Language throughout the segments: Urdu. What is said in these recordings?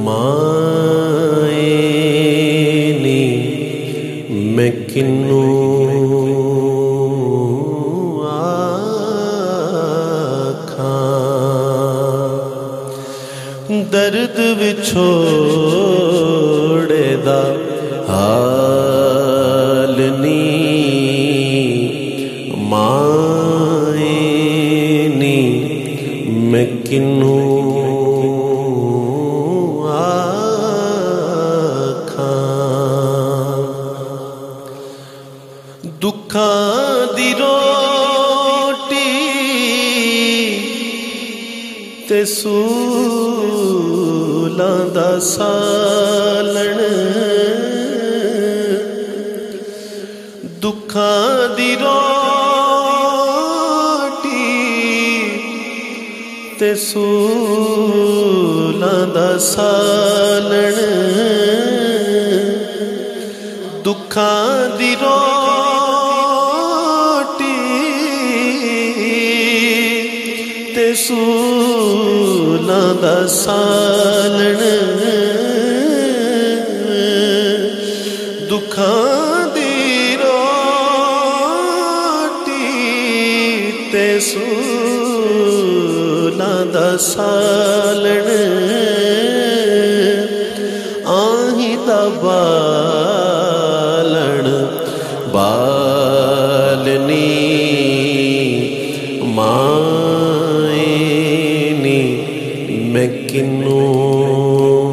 مائنی میں کنوں آکھاں درد وچھوڑے دا حال نہیں مائنی میں کنوں دکھاں دی روٹی تے سولاں دا سالن دکھاں دی روٹی تے سولاں دا سالن دکھاں دی سولاں دا سالن دکھاں دی روٹی تے سولاں دا سالن آہیں دا بالن بالنی میں کنوں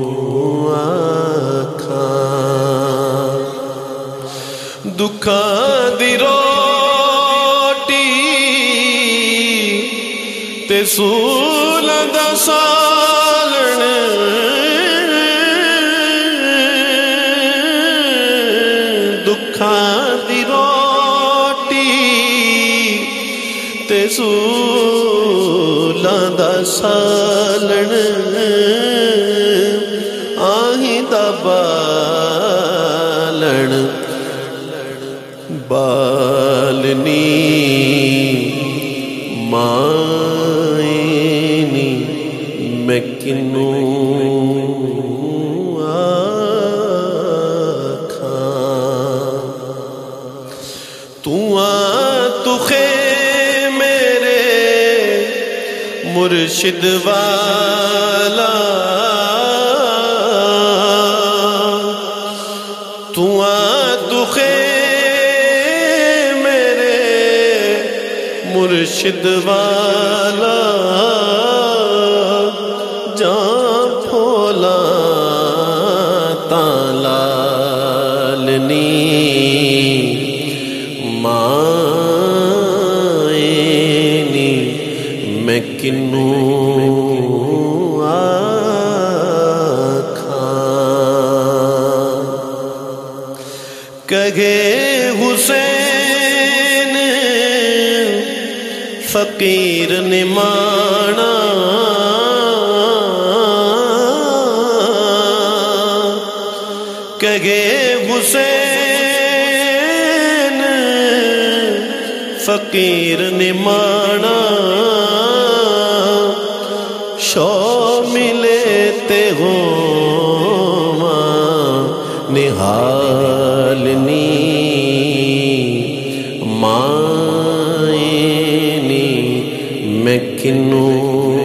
آکھاں دکھاں دی روٹی تے سولاں دا سالن دکھاں دی روٹی تے سولاں دا سالن آہیں دا بالن بالنی مائنی میں کنوں آکھاں تو میرے مرشد والا تو میرے مرشد والا جان پھولا تالالنی مائنی میں کنوں آکھاں کہے حسین فقیر نے مانا کہے حسین فقیر نے مانا شو ملے تے ہو نہالنی مائنی میں کنوں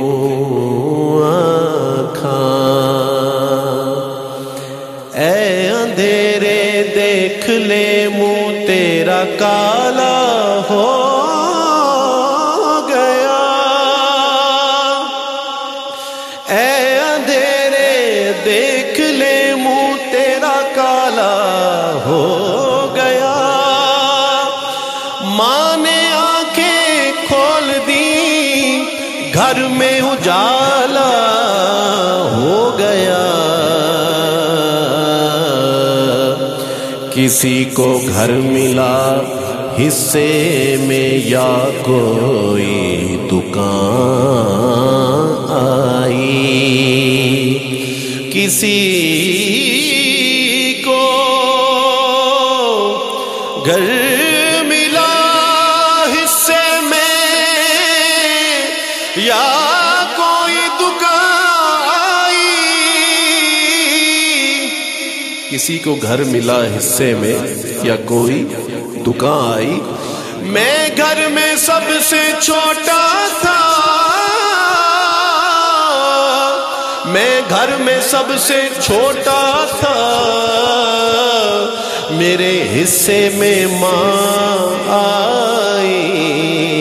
آکھاں اے اندھیرے دیکھ لے منہ تیرا کالا ہو گیا اے اندھیرے دیکھ لے منہ تیرا کالا ہو گیا ماں نے آنکھیں کھول دی گھر میں اجالا ہو گیا کسی کو گھر ملا حصے میں یا کوئی دکان آئی کسی کو گھر ملا حصے میں یا کوئی دکان آئی کسی کو گھر ملا حصے میں یا کوئی دکان آئی. میں گھر میں سب سے چھوٹا تھا، میں گھر میں سب سے چھوٹا تھا، میرے حصے میں ماں آئی.